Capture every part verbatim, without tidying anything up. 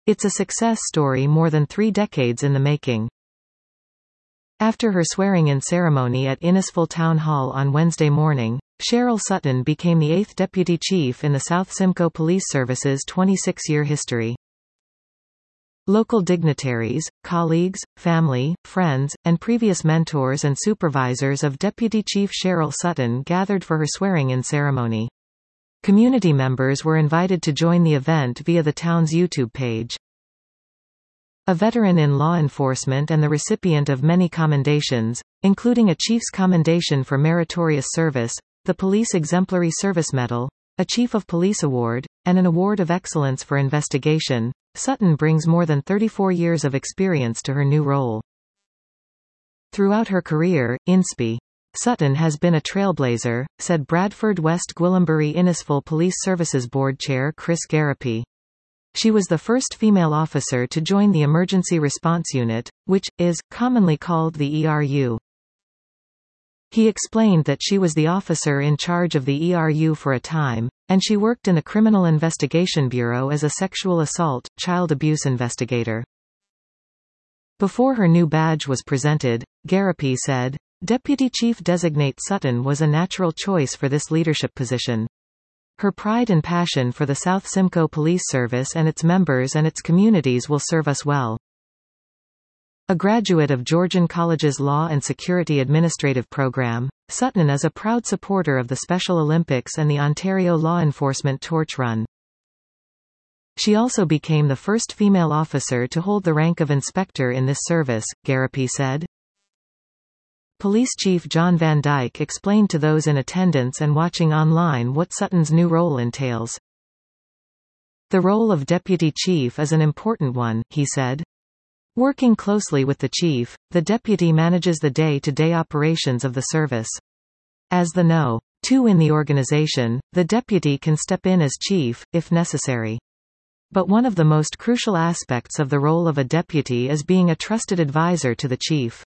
It's a success story more than three decades in the making. After her swearing-in ceremony at Innisfil Town Hall on Wednesday morning, Cheryl Sutton became the eighth deputy chief in the South Simcoe Police Service's twenty-six-year history. Local dignitaries, colleagues, family, friends, and previous mentors and supervisors of Deputy Chief Cheryl Sutton gathered for her swearing-in ceremony. Community members were invited to join the event via the town's YouTube page. A veteran in law enforcement and the recipient of many commendations, including a Chief's Commendation for Meritorious Service, the Police Exemplary Service Medal, a Chief of Police Award, and an Award of Excellence for Investigation, Sutton brings more than thirty-four years of experience to her new role. Throughout her career, INSPI. Sutton has been a trailblazer, said Bradford West Gwillimbury Innisfil Police Services Board Chair Chris Garapi. She was the first female officer to join the Emergency Response Unit, which is commonly called the E R U. He explained that she was the officer in charge of the E R U for a time, and she worked in the Criminal Investigation Bureau as a sexual assault, child abuse investigator. Before her new badge was presented, Garapi said, "Deputy Chief Designate Sutton was a natural choice for this leadership position. Her pride and passion for the South Simcoe Police Service and its members and its communities will serve us well." A graduate of Georgian College's Law and Security Administrative Program, Sutton is a proud supporter of the Special Olympics and the Ontario Law Enforcement Torch Run. She also became the first female officer to hold the rank of inspector in this service, Garapi said. Police Chief John Van Dyke explained to those in attendance and watching online what Sutton's new role entails. "The role of deputy chief is an important one," he said. Working closely with the chief, the deputy manages the day-to-day operations of the service. As the no. two in the organization, the deputy can step in as chief, if necessary. But one of the most crucial aspects of the role of a deputy is being a trusted advisor to the chief.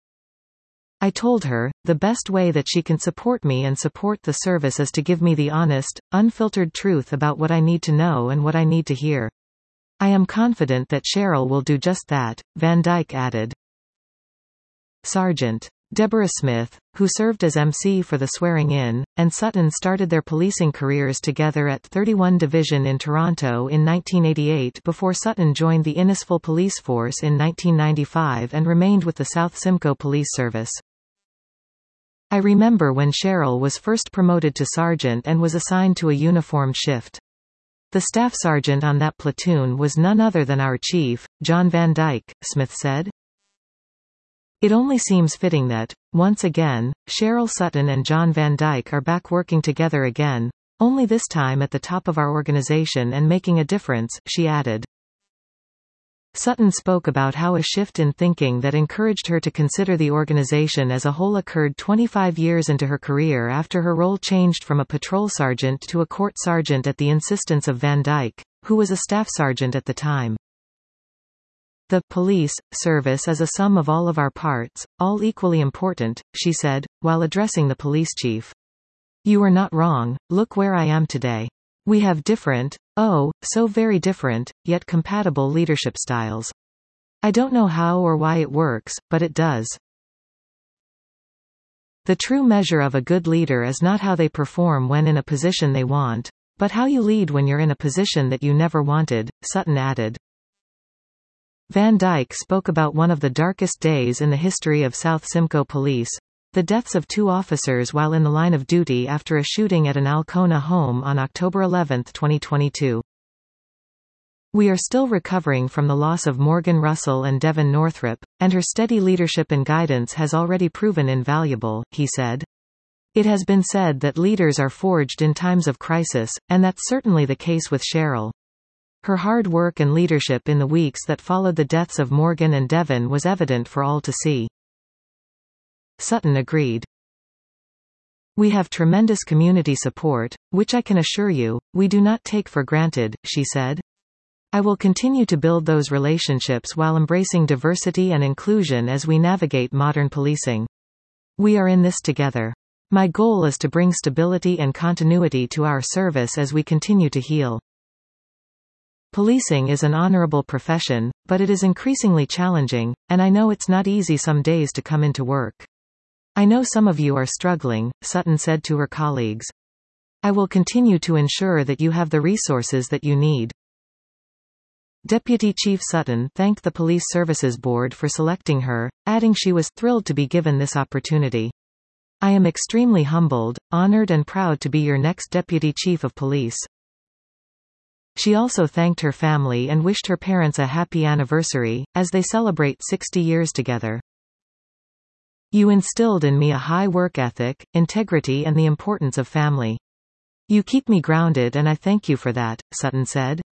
I told her, the best way that she can support me and support the service is to give me the honest, unfiltered truth about what I need to know and what I need to hear. I am confident that Cheryl will do just that, Van Dyke added. Sergeant Deborah Smith, who served as M C for the swearing-in, and Sutton started their policing careers together at thirty-one Division in Toronto in nineteen eighty-eight before Sutton joined the Innisfil Police Force in nineteen ninety-five and remained with the South Simcoe Police Service. "I remember when Cheryl was first promoted to sergeant and was assigned to a uniformed shift. The staff sergeant on that platoon was none other than our chief, John Van Dyke," Smith said. "It only seems fitting that, once again, Cheryl Sutton and John Van Dyke are back working together again, only this time at the top of our organization and making a difference," she added. Sutton spoke about how a shift in thinking that encouraged her to consider the organization as a whole occurred twenty-five years into her career after her role changed from a patrol sergeant to a court sergeant at the insistence of Van Dyke, who was a staff sergeant at the time. "The police service is a sum of all of our parts, all equally important," she said, while addressing the police chief. "You are not wrong, look where I am today. We have different, oh, so very different, yet compatible leadership styles. I don't know how or why it works, but it does. The true measure of a good leader is not how they perform when in a position they want, but how you lead when you're in a position that you never wanted," Sutton added. Van Dyke spoke about one of the darkest days in the history of South Simcoe Police, the deaths of two officers while in the line of duty after a shooting at an Alcona home on October eleventh twenty twenty-two. "We are still recovering from the loss of Morgan Russell and Devon Northrop, and her steady leadership and guidance has already proven invaluable," he said. "It has been said that leaders are forged in times of crisis, and that's certainly the case with Cheryl. Her hard work and leadership in the weeks that followed the deaths of Morgan and Devon was evident for all to see." Sutton agreed. "We have tremendous community support, which I can assure you, we do not take for granted," she said. "I will continue to build those relationships while embracing diversity and inclusion as we navigate modern policing. We are in this together. My goal is to bring stability and continuity to our service as we continue to heal." Policing is an honorable profession, but it is increasingly challenging, and I know it's not easy some days to come into work. I know some of you are struggling, Sutton said to her colleagues. I will continue to ensure that you have the resources that you need. Deputy Chief Sutton thanked the Police Services Board for selecting her, adding she was thrilled to be given this opportunity. I am extremely humbled, honored and proud to be your next Deputy Chief of Police. She also thanked her family and wished her parents a happy anniversary, as they celebrate sixty years together. You instilled in me a high work ethic, integrity and the importance of family. You keep me grounded and I thank you for that, Sutton said.